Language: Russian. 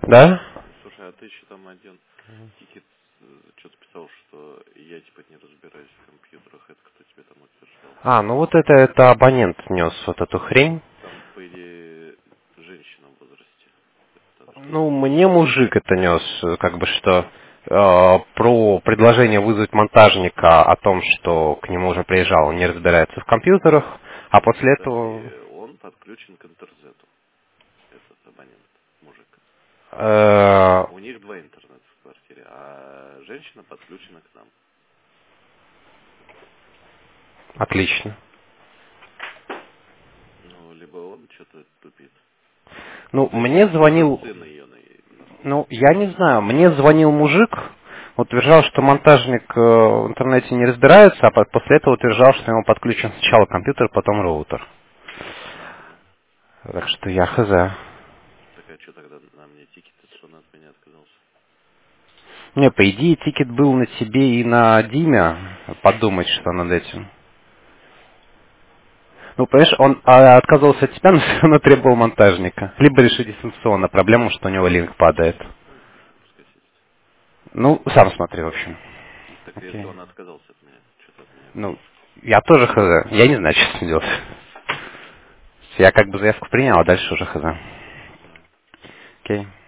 Да? Слушай, а ты еще там один тикет что-то писал, что я типа не разбираюсь в компьютерах. Это кто тебе там утверждал? Ну вот это абонент нес вот эту хрень. Там, по идее, женщина в возрасте. Это что за Ну, фигня? мне мужик это нес, как бы что про предложение вызвать монтажника о том, что к нему уже приезжал, он не разбирается в компьютерах, а после этого Подожди, он подключен к интернету, этот абонент, мужик. э, У них два интернета в квартире, а женщина подключена к нам. отлично. Ну, либо он что-то тупит. Ну, То есть мне это звонил, сын ее ну, находится. я не знаю, мне звонил мужик, утверждал, что монтажник в интернете не разбирается, а после этого утверждал, что ему подключен сначала компьютер, потом роутер. Мгм. Так что я хз. Так а что тогда на мне тикет, что он от меня отказался? Не, по идее, тикет был на тебе и на Диме, подумать, что над этим. Ну, понимаешь, он отказывался от тебя, но все равно требовал монтажника. Либо решить дистанционно проблему, что у него линк падает. Ну, пускай сидит. Ну, сам смотри, в общем. Так если Окей. он отказался от меня, что ты от меня Ну, хочешь? я тоже хз. Я не знаю, что с ним делать. Я как бы заявку принял, а дальше уже хз. Мгм. Окей.